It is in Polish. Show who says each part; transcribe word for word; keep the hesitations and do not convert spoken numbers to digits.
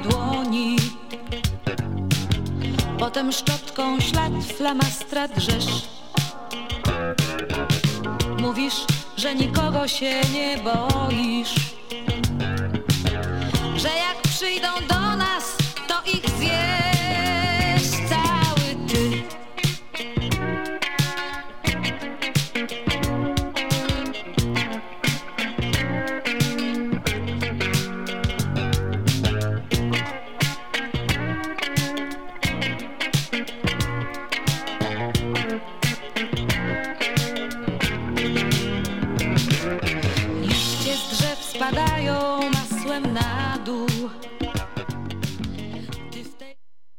Speaker 1: dłoni. Potem szczotką ślad flamastra drzesz. Mówisz, że nikogo się nie boisz, że jak przyjdą do nas, to ich zjesz cały ty. Liście z drzew spadają masłem na dół.